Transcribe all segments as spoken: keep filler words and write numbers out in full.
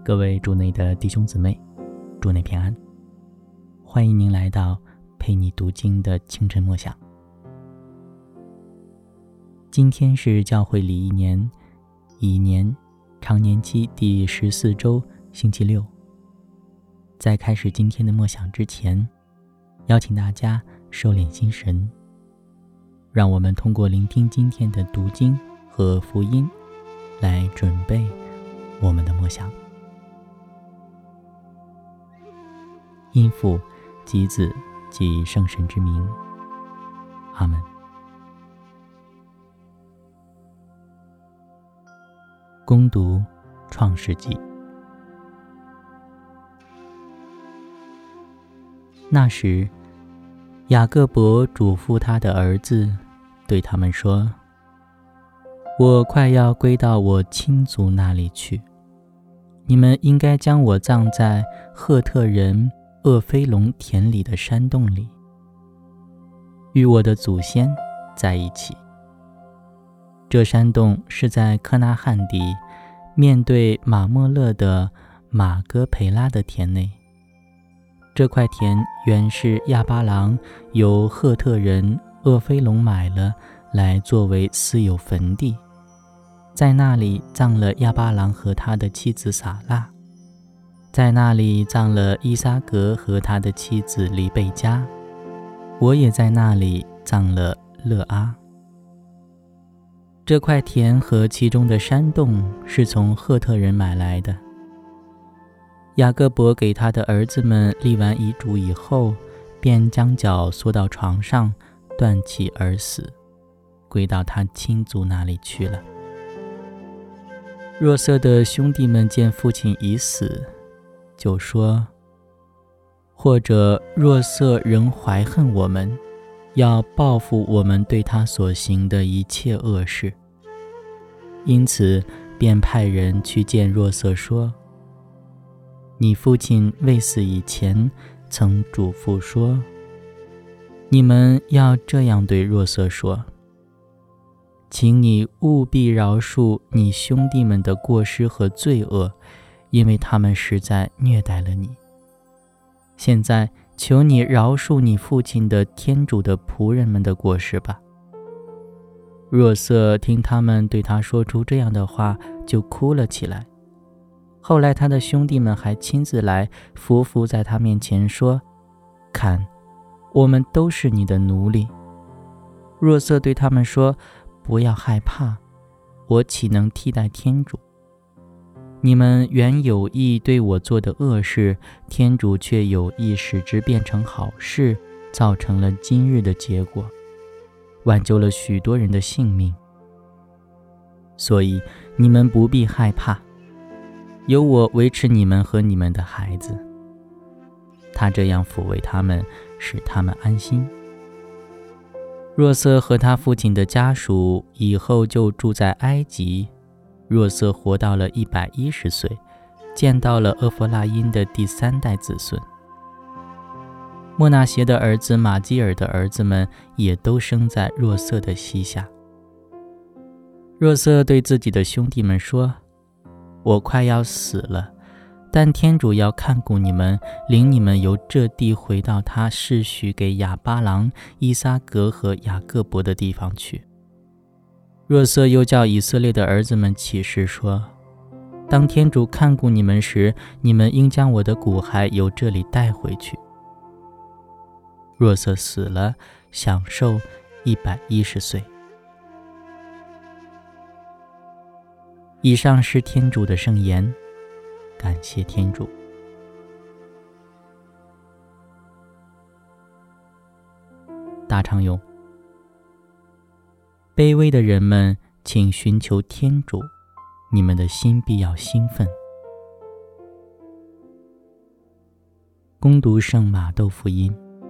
各位主内的弟兄姊妹，主内平安。欢迎您来到陪你读经的清晨默想。今天是教会里一年乙年常年期第十四周星期六。在开始今天的默想之前，邀请大家收敛心神，让我们通过聆听今天的读经和福音来准备我们的默想。因父及子及圣神之名，阿们。恭读创世纪。那时，雅各伯嘱咐他的儿子，对他们说：我快要归到我亲族那里去，你们应该将我葬在赫特人厄菲龙田里的山洞里，与我的祖先在一起。这山洞是在科纳汉地，面对马莫勒的马戈培拉的田内。这块田原是亚巴郎由赫特人厄菲龙买了，来作为私有坟地，在那里葬了亚巴郎和他的妻子撒拉，在那里葬了伊撒格和他的妻子黎贝加，我也在那里葬了勒阿。这块田和其中的山洞是从赫特人买来的。雅各伯给他的儿子们立完遗嘱以后，便将脚缩到床上，断气而死，归到他亲族那里去了。若瑟的兄弟们见父亲已死，就说：或者若瑟仍怀恨我们，要报复我们对他所行的一切恶事。因此便派人去见若瑟说：你父亲未死以前曾嘱咐说，你们要这样对若瑟说：请你务必饶恕你兄弟们的过失和罪恶，因为他们实在虐待了你。现在求你饶恕你父亲的天主的仆人们的过失吧。若瑟听他们对他说出这样的话，就哭了起来。后来他的兄弟们还亲自来伏伏在他面前说：看，我们都是你的奴隶。若瑟对他们说：不要害怕，我岂能替代天主？你们原有意对我做的恶事，天主却有意使之变成好事，造成了今日的结果，挽救了许多人的性命。所以你们不必害怕，有我维持你们和你们的孩子。他这样抚慰他们，使他们安心。若瑟和他父亲的家属以后就住在埃及。若瑟活到了一百一十岁，见到了厄弗拉因的第三代子孙。莫纳协的儿子马基尔的儿子们也都生在若瑟的膝下。若瑟对自己的兄弟们说：我快要死了，但天主要看顾你们，领你们由这地回到他示许给亚巴郎、伊撒格和雅各伯的地方去。若瑟又叫以色列的儿子们起誓说：当天主看顾你们时，你们应将我的骨骸由这里带回去。若瑟死了，享寿一百一十岁。以上是天主的圣言，感谢天主。大唱咏：卑微的人们，请寻求天主，你们的心必要兴奋。恭读圣马窦福音。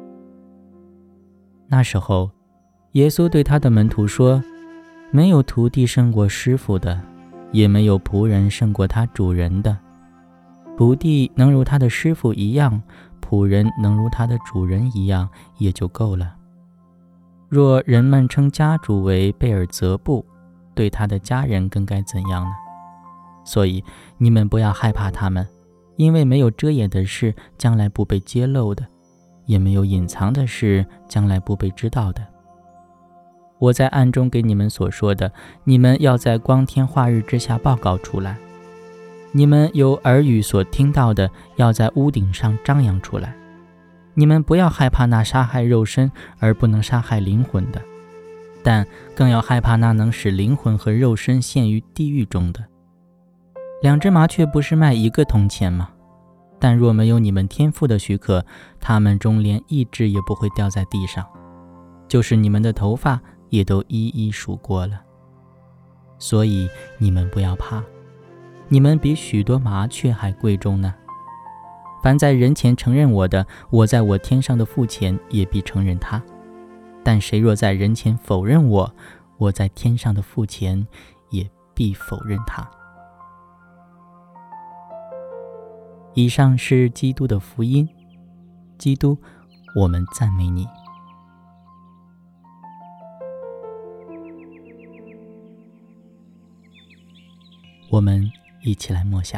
那时候，耶稣对他的门徒说：没有徒弟胜过师傅的，也没有仆人胜过他主人的。徒弟能如他的师傅一样，仆人能如他的主人一样，也就够了。若人们称家主为贝尔泽布，对他的家人更该怎样呢？ 所以你们不要害怕他们，因为没有遮掩的事将来不被揭露的，也没有隐藏的事将来不被知道的。我在暗中给你们所说的，你们要在光天化日之下报告出来。你们有耳语所听到的，要在屋顶上张扬出来。你们不要害怕那杀害肉身而不能杀害灵魂的，但更要害怕那能使灵魂和肉身陷于地狱中的。两只麻雀不是卖一个铜钱吗？但若没有你们天父的许可，它们中连一只也不会掉在地上，就是你们的头发也都一一数过了。所以你们不要怕，你们比许多麻雀还贵重呢。凡在人前承认我的，我在我天上的父前也必承认他。但谁若在人前否认我，我在天上的父前也必否认他。以上是基督的福音。基督，我们赞美你。我们一起来默想。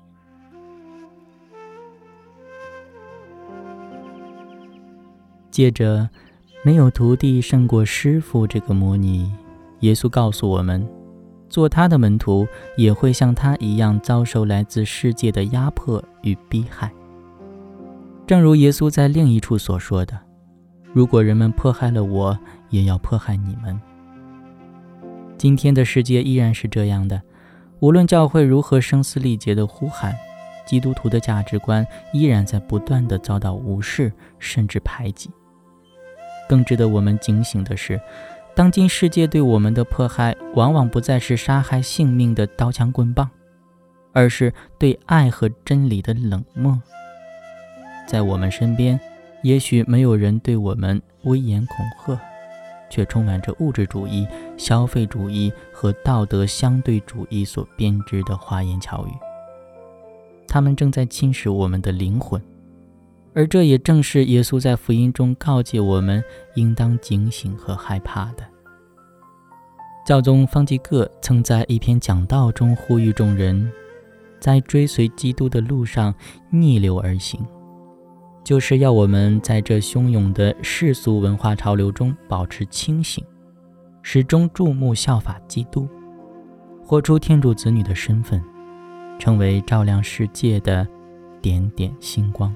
借着没有徒弟胜过师傅这个模拟，耶稣告诉我们，做他的门徒也会像他一样遭受来自世界的压迫与逼害。正如耶稣在另一处所说的，如果人们迫害了我，也要迫害你们。今天的世界依然是这样的，无论教会如何声嘶力竭地呼喊，基督徒的价值观依然在不断地遭到无视甚至排挤。更值得我们警醒的是，当今世界对我们的迫害往往不再是杀害性命的刀枪棍棒，而是对爱和真理的冷漠。在我们身边，也许没有人对我们危言恐吓，却充满着物质主义、消费主义和道德相对主义所编织的花言巧语。他们正在侵蚀我们的灵魂，而这也正是耶稣在福音中告诫我们应当警醒和害怕的。教宗方济各曾在一篇讲道中呼吁众人，在追随基督的路上逆流而行，就是要我们在这汹涌的世俗文化潮流中保持清醒，始终注目效法基督，活出天主子女的身份，成为照亮世界的点点星光。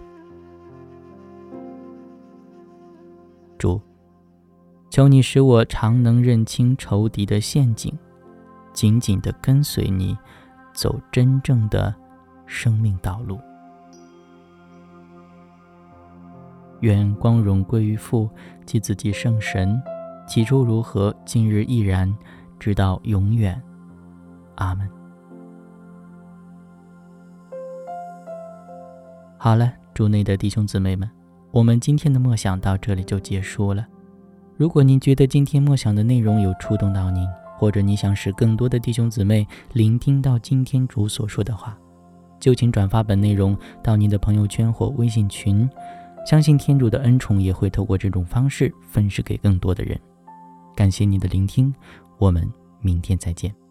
主，求你使我常能认清仇敌的陷阱，紧紧地跟随你，走真正的生命道路。愿光荣归于父及子及圣神，起初如何，今日亦然，直到永远。阿们。好了，主内的弟兄姊妹们，我们今天的默想到这里就结束了。如果您觉得今天默想的内容有触动到您，或者你想使更多的弟兄姊妹聆听到今天主所说的话，就请转发本内容到您的朋友圈或微信群，相信天主的恩宠也会透过这种方式分施给更多的人。感谢你的聆听，我们明天再见。